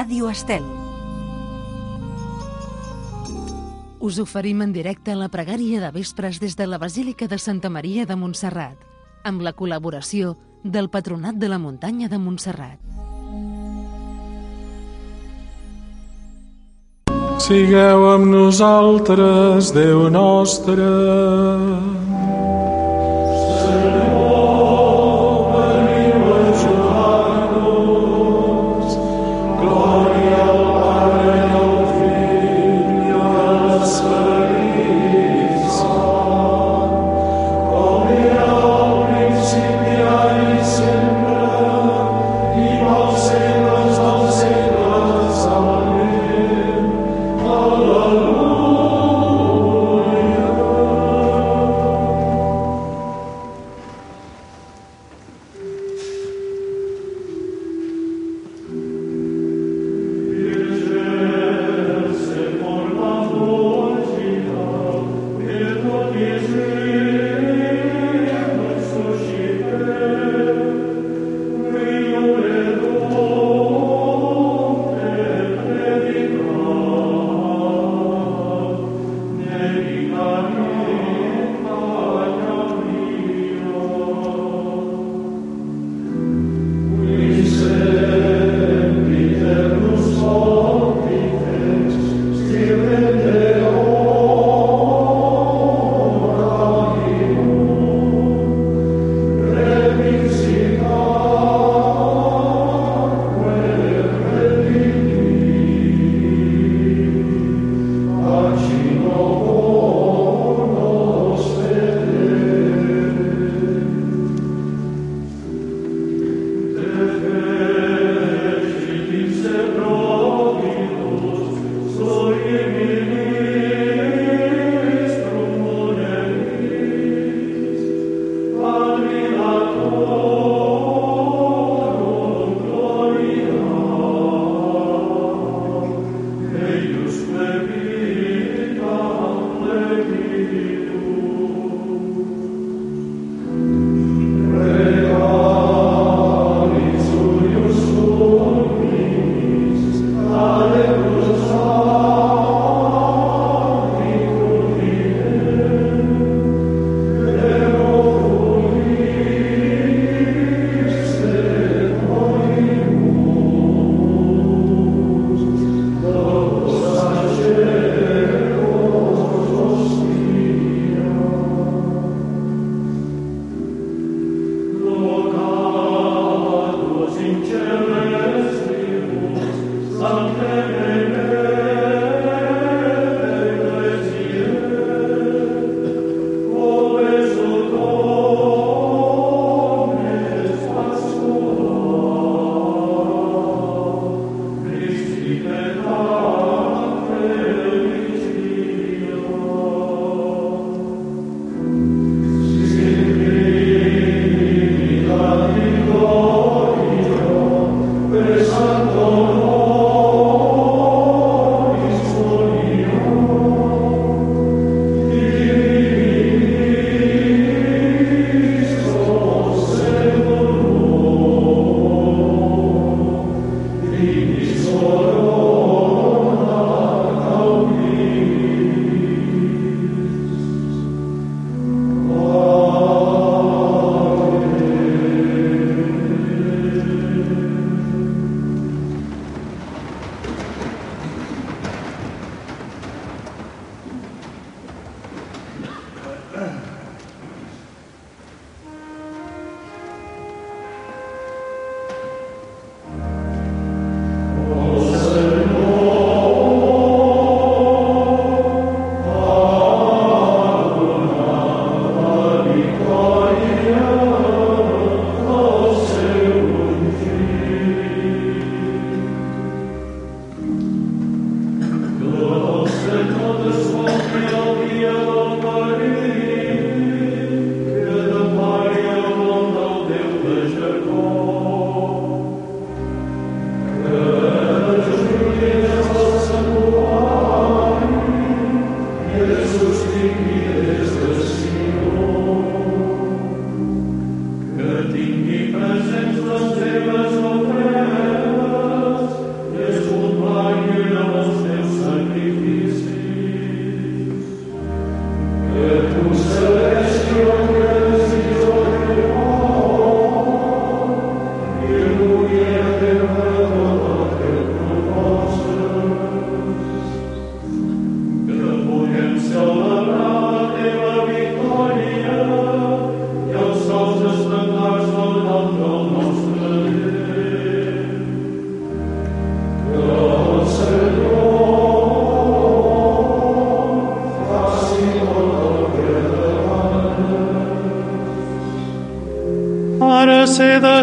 Ràdio Estel. Us oferim en directe la pregària de vespres des de la Basílica de Santa Maria de Montserrat, amb la col·laboració del Patronat de la Muntanya de Montserrat. Sigueu amb nosaltres, Déu nostre.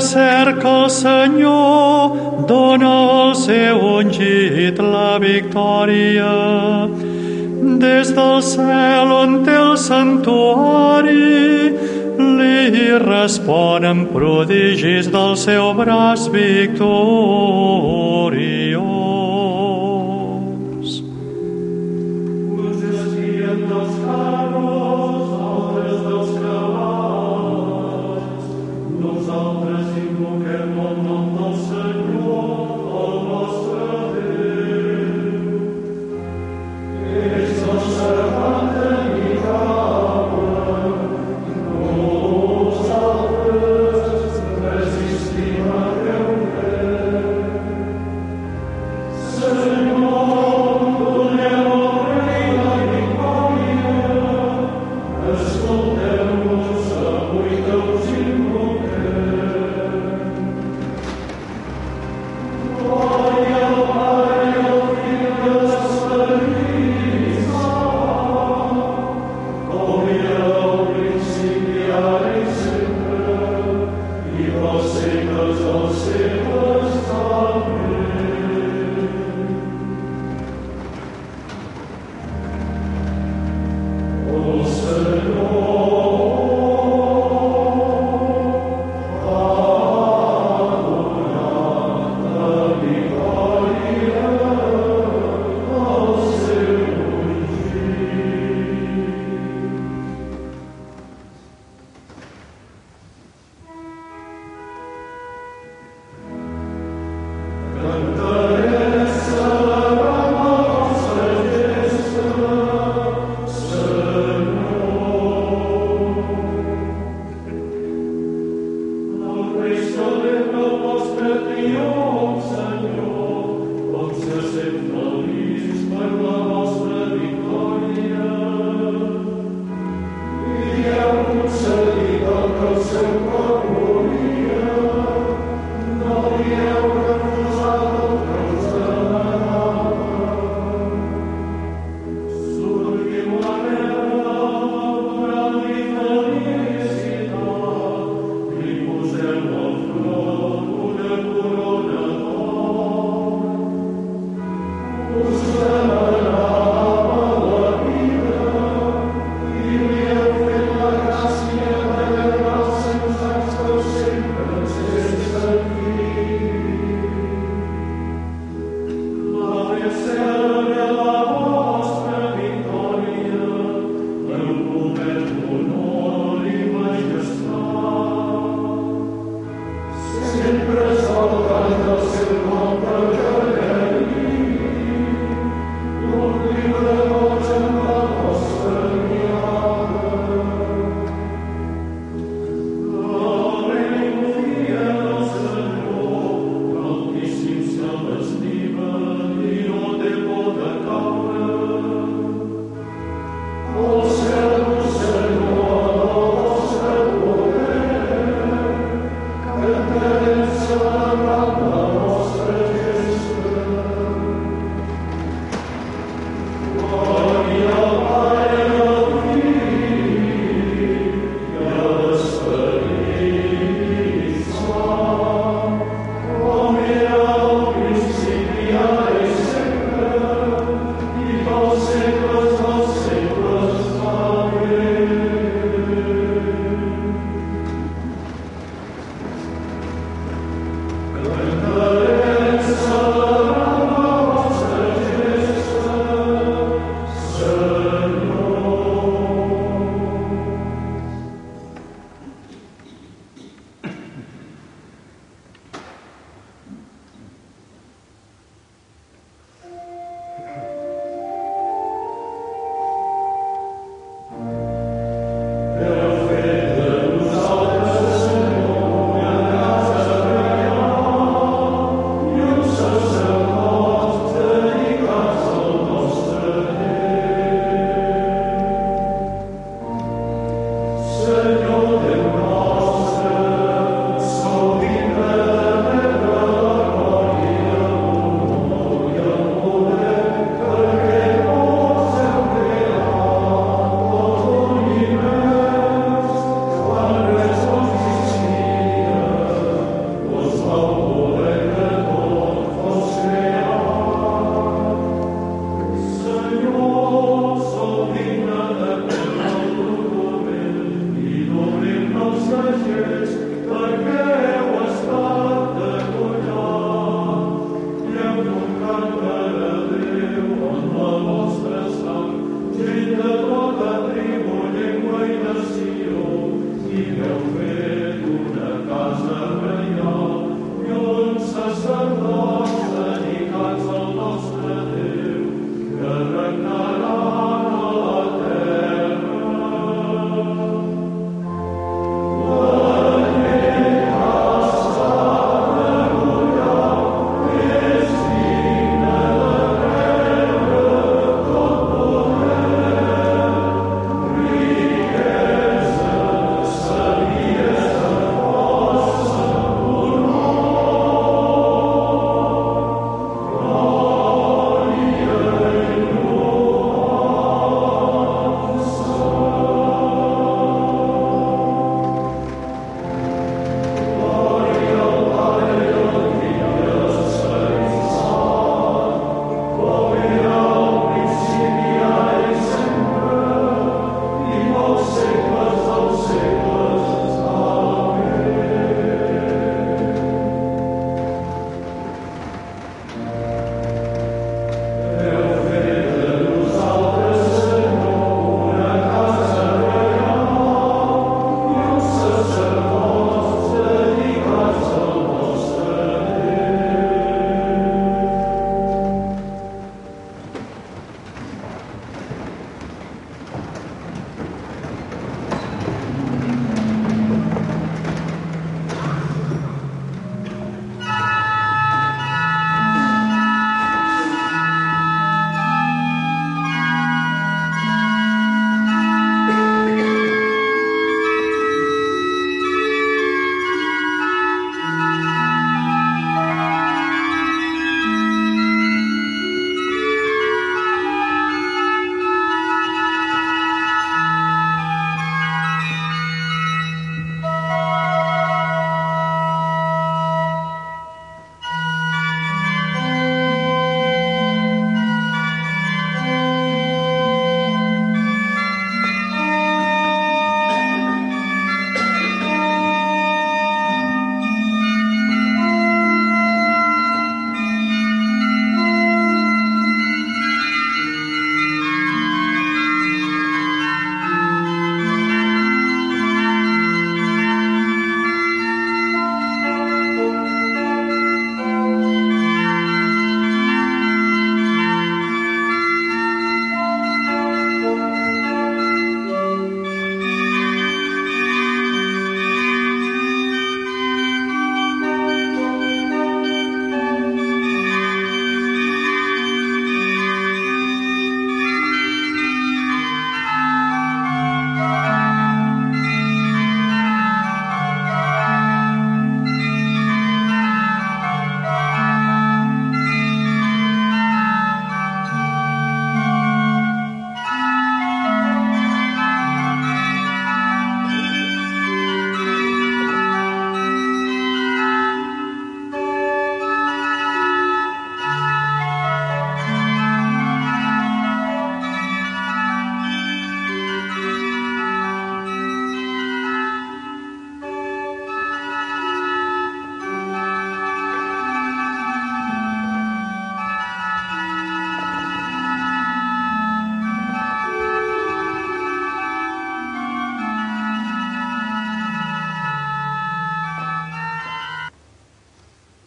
cerca el Senyor, dona al seu ungit la victòria. Des del cel on té el santuari, li responen prodigis del seu braç victoriós. Uns esquien dels carros, altres dels cavalls. Nosaltres invoquem el nom del Senyor, el nostre Déu. Ells no s'aguanten ni cauen, nosaltres resistim a Déu. Senyor, donem al Rei la victòria, escolteu-nos, avui que us invoquem. Glòria al Pare i al Fill i a l'Esperit Sant, com era al principi, ara i sempre, i pels segles dels segles. Amén.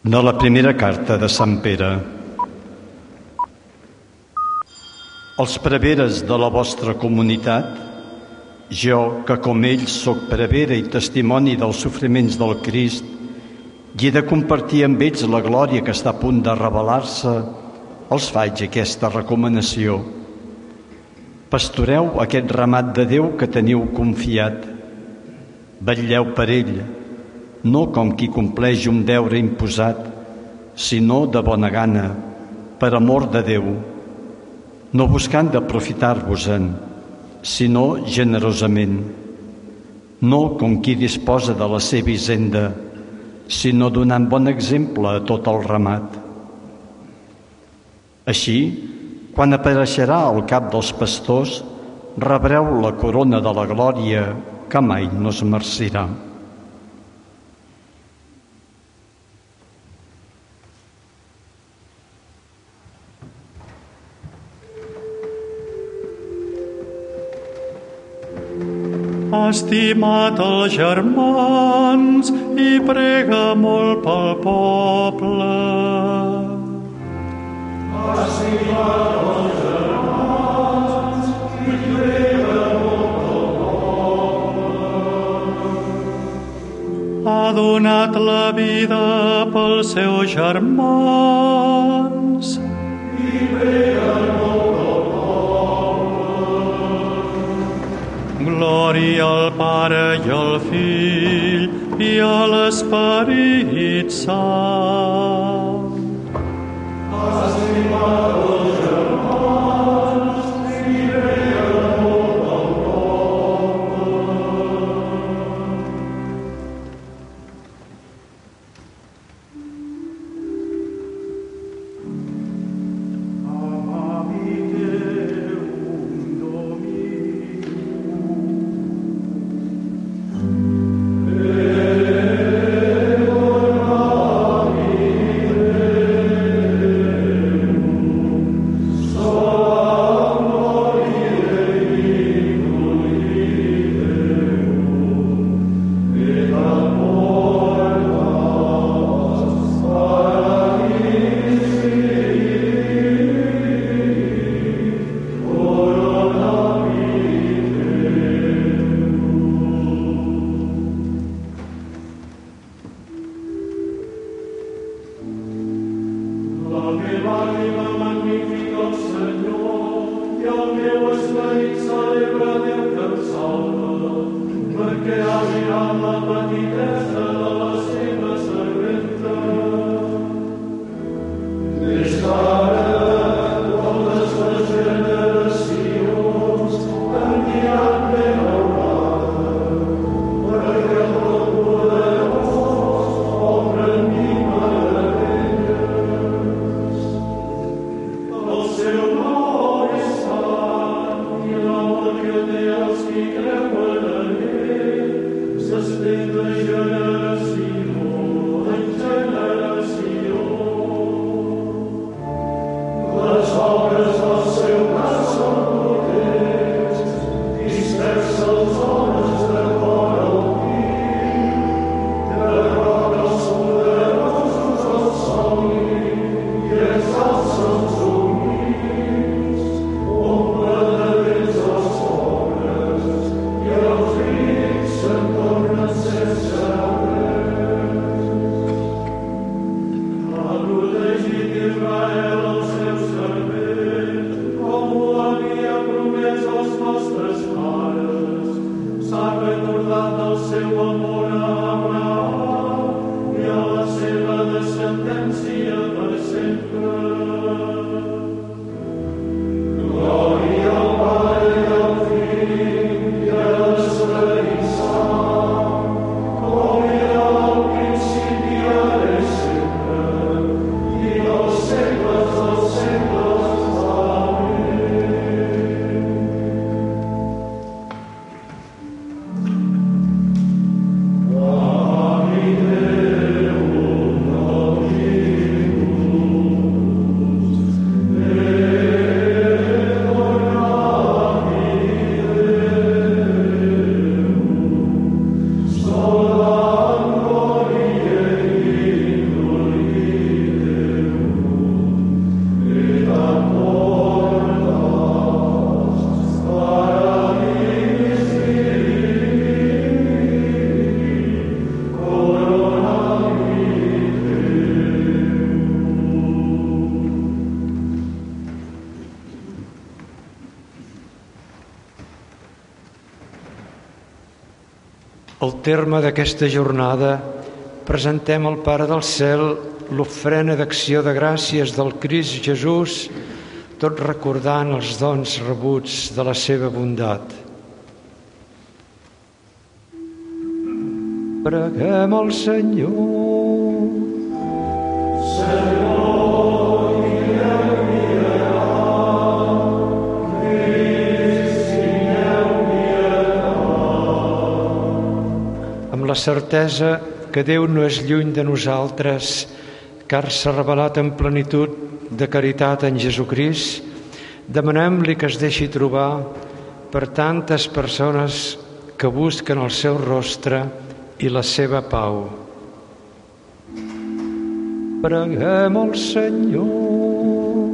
De la primera carta de Sant Pere. Els preveres de la vostra comunitat, jo, que com ells soc prevere i testimoni dels sofriments del Crist, i he de compartir amb ells la glòria que està a punt de revelar-se, els faig aquesta recomanació. Pastoreu aquest ramat de Déu que teniu confiat. Vetlleu per ell, no com qui compleix un deure imposat, sinó de bona gana, per amor de Déu, no buscant d'aprofitar-vos-en, sinó generosament, no com qui disposa de la seva hisenda, sinó donant bon exemple a tot el ramat. Així, quan apareixerà al cap dels pastors, rebreu la corona de la glòria que mai no es marcirà. Estimat els germans i prega molt pel poble. Estimat els germans i prega molt pel poble. Ha donat la vida pels seus germans i prega molt pel Glòria al Pare i al Fill i a l'Esperit Sant. Estimat els germans i prega molt pel poble. Al terme d'aquesta jornada, presentem al Pare del Cel l'ofrena d'acció de gràcies del Crist Jesús, tot recordant els dons rebuts de la seva bondat. Preguem al Senyor. Senyor, amb la certesa que Déu no és lluny de nosaltres, car s'ha revelat en plenitud de caritat en Jesucrist, demanem-li que es deixi trobar per tantes persones que busquen el seu rostre i la seva pau. Preguem al Senyor.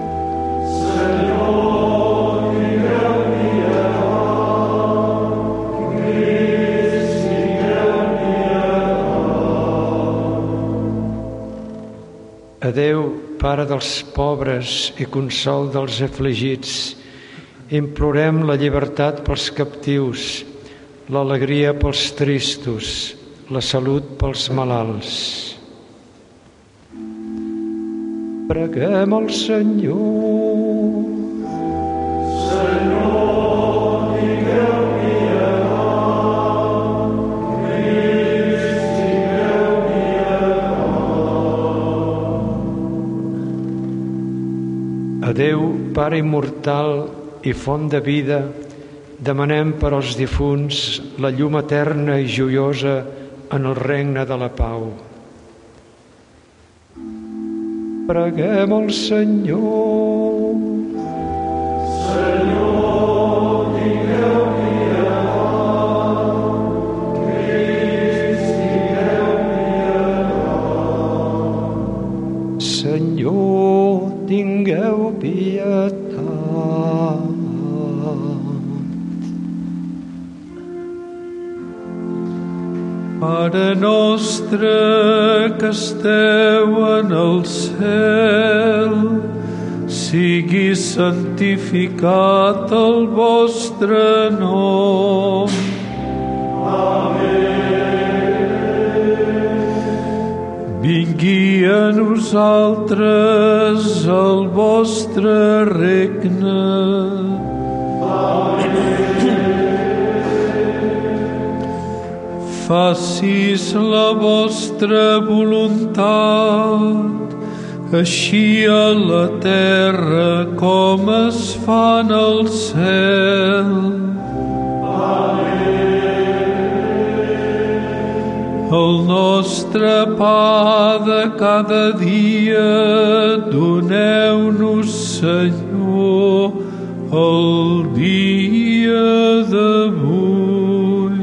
Senyor, digueu-li Adéu, Pare dels pobres i consol dels afligits, implorem la llibertat pels captius, l'alegria pels tristos, la salut pels malalts. Preguem al Senyor. Senyor, digueu-li Adéu, Pare immortal i font de vida, demanem per als difunts la llum eterna i joiosa en el regne de la pau. Preguem al Senyor. Senyor, digueu-li Senyor, tingueu pietat. Pare nostre que esteu en el cel, sigui santificat el vostre nom. Vingui a nosaltres el vostre regne. Facis la vostra voluntat, així a la terra com es fa en el cel. El nostre pa de cada dia doneu-nos, Senyor, el dia d'avui.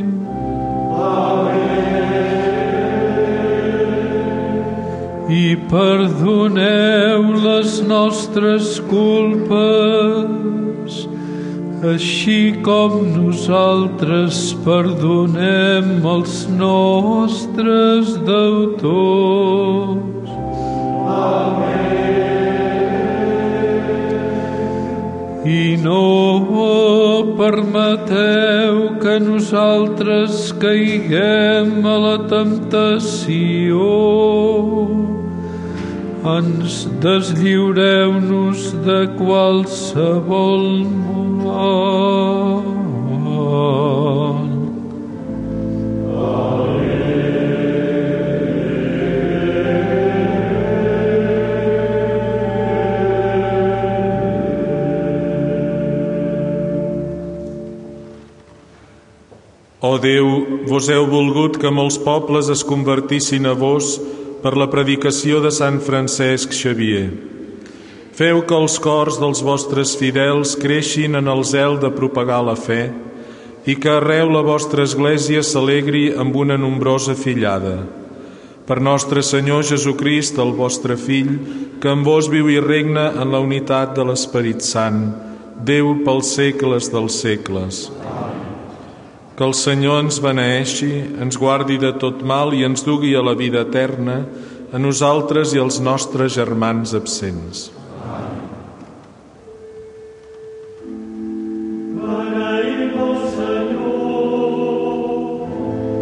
I perdoneu les nostres culpes, així com nosaltres perdonem els nostres deutors. I no permeteu que nosaltres caiguem a la temptació. Ens deslliureu-nos de qualsevol mal. Ó Déu, vos heu volgut que molts pobles es convertissin a vos per la predicació de Sant Francesc Xavier. Feu que els cors dels vostres fidels creixin en el zel de propagar la fe i que arreu la vostra Església s'alegri amb una nombrosa fillada. Per nostre Senyor Jesucrist, el vostre Fill, que en vos viu i regna en la unitat de l'Esperit Sant, Déu pels segles dels segles. Que el Senyor ens beneeixi, ens guardi de tot mal i ens dugui a la vida eterna, a nosaltres i als nostres germans absents. Beneïm el Senyor.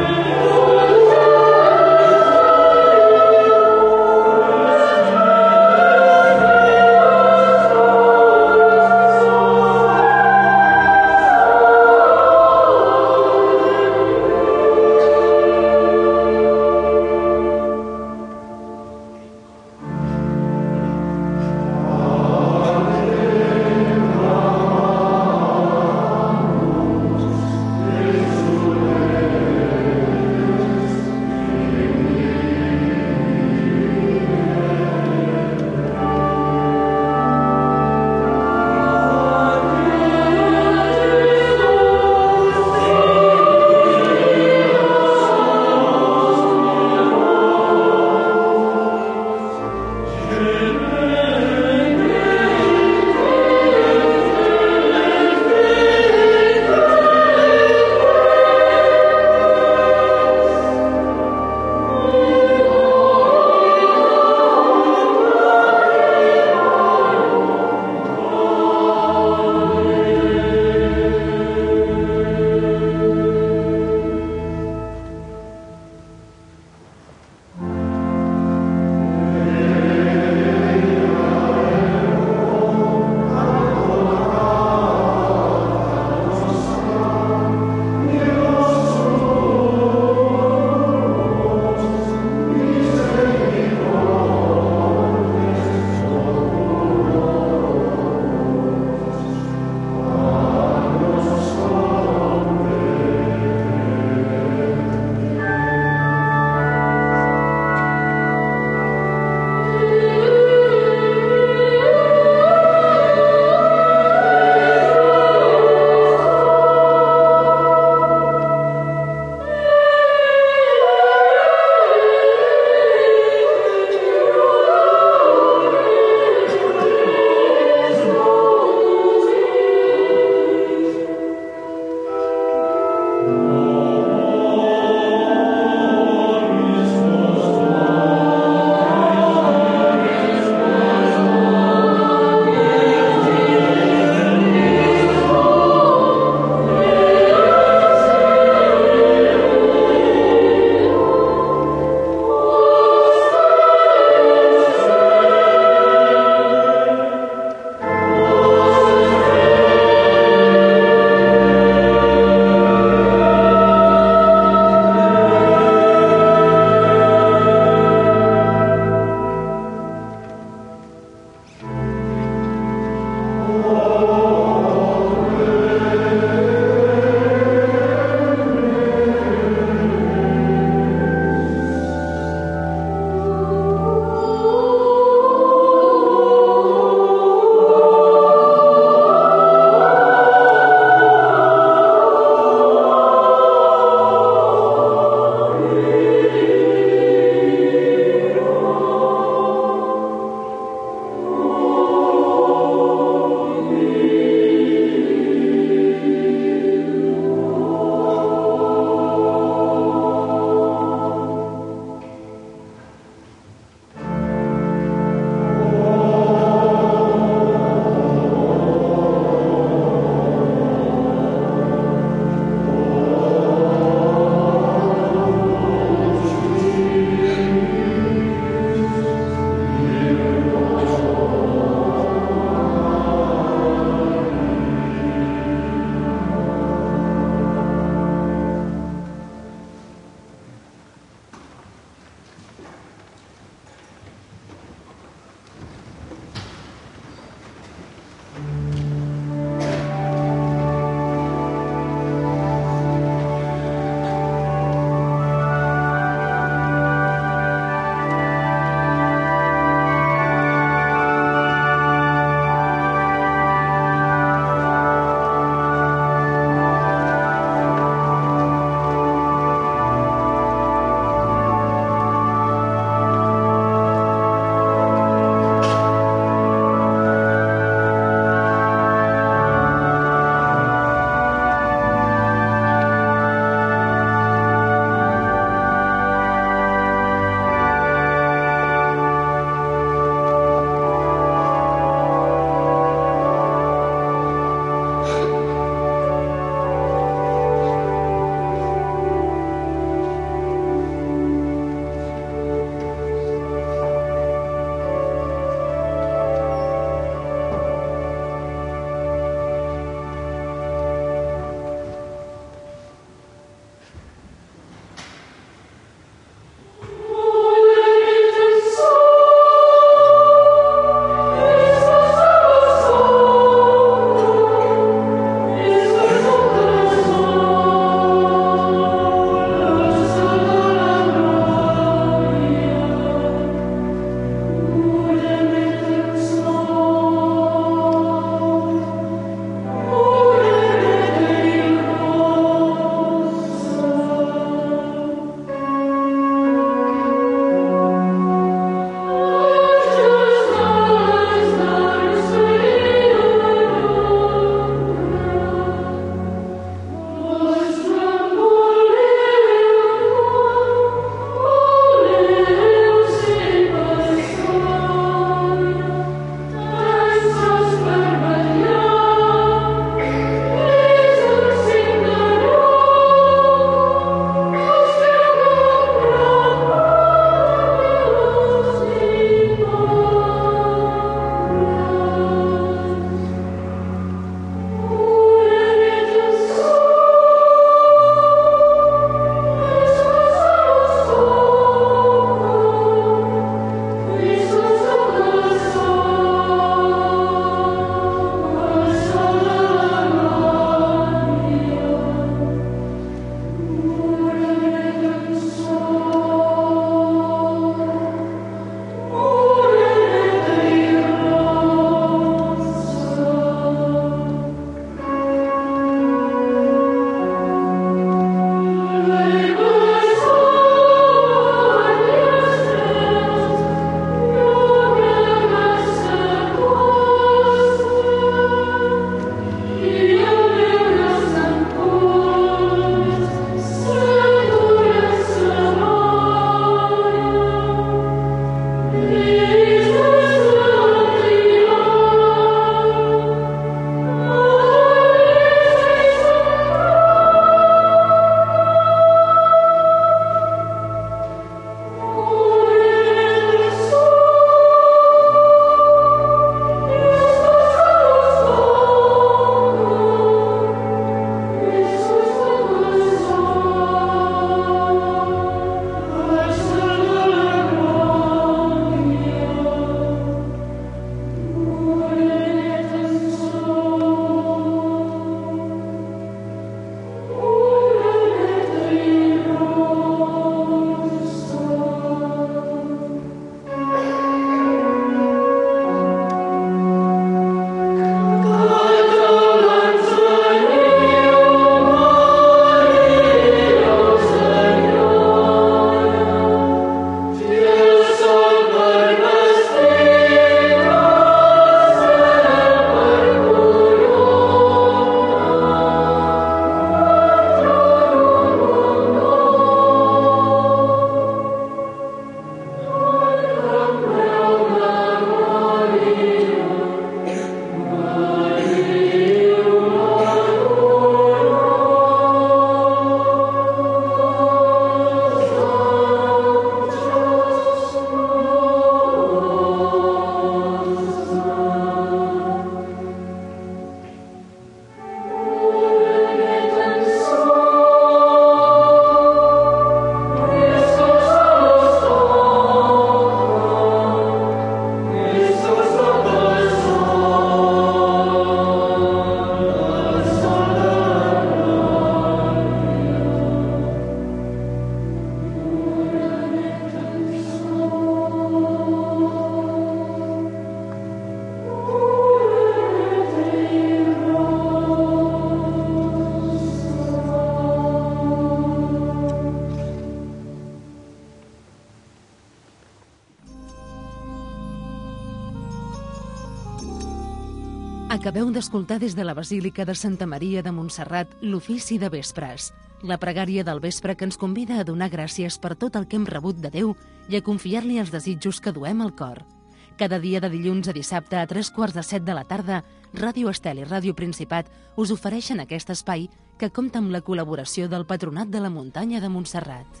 Acabeu d'escoltar des de la Basílica de Santa Maria de Montserrat l'ofici de vespres, la pregària del vespre que ens convida a donar gràcies per tot el que hem rebut de Déu i a confiar-li els desitjos que duem al cor. Cada dia de dilluns a dissabte a 7:45 de la tarda, Ràdio Estel i Ràdio Principat us ofereixen aquest espai que compta amb la col·laboració del Patronat de la Muntanya de Montserrat.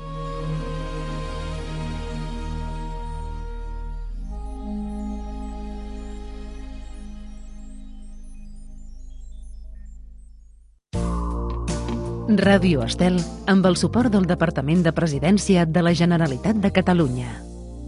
Ràdio Estel, amb el suport del Departament de Presidència de la Generalitat de Catalunya.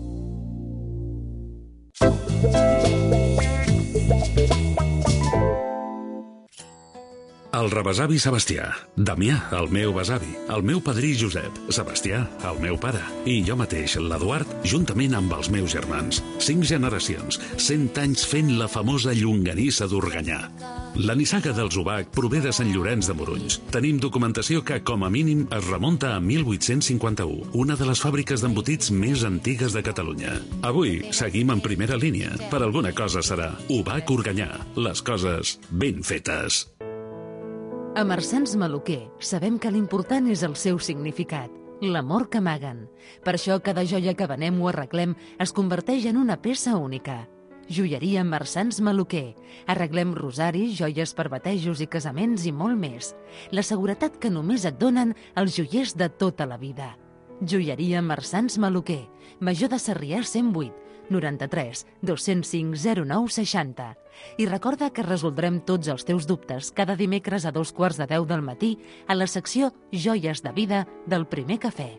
El rebesavi Sebastià, Damià, el meu besavi, el meu padrí Josep, Sebastià, el meu pare, i jo mateix, l'Eduard, juntament amb els meus germans. 5 generacions, 100 anys fent la famosa llonganissa d'Organyà. La nissaga dels Ubac prové de Sant Llorenç de Morunys. Tenim documentació que, com a mínim, es remunta a 1851, una de les fàbriques d'embotits més antigues de Catalunya. Avui seguim en primera línia. Per alguna cosa serà Ubac Organyà. Les coses ben fetes. A Marsans Maluquer sabem que l'important és el seu significat, l'amor que amaguen. Per això cada joia que venem o arreglem es converteix en una peça única. Joieria Marsans Maluquer. Arreglem rosaris, joies per batejos i casaments i molt més. La seguretat que només et donen els joiers de tota la vida. Joieria Marsans Maluquer. Major de Sarrià 108, 93 205 09 60. I recorda que resoldrem tots els teus dubtes cada dimecres a 9:15 del matí a la secció Joies de Vida del Primer Cafè.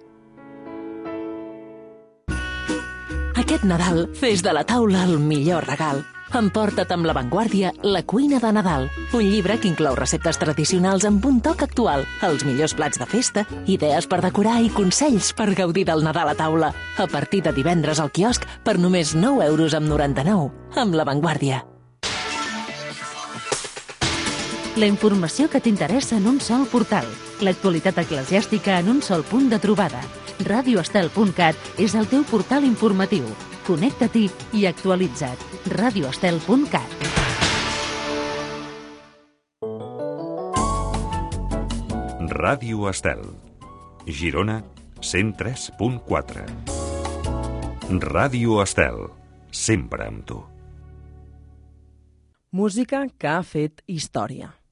Aquest Nadal fes de la taula el millor regal. Emporta't amb La Vanguardia La cuina de Nadal, un llibre que inclou receptes tradicionals amb un toc actual, els millors plats de festa, idees per decorar i consells per gaudir del Nadal a taula. A partir de divendres al quiosc per només 9,99 €, amb La Vanguardia. La informació que t'interessa en un sol portal. L'actualitat eclesiàstica en un sol punt de trobada. radioestel.cat és el teu portal informatiu. Connecta-t'hi i actualitza't. radioestel.cat. Ràdio Estel, Girona 103.4. Ràdio Estel, sempre amb tu. Música que ha fet història.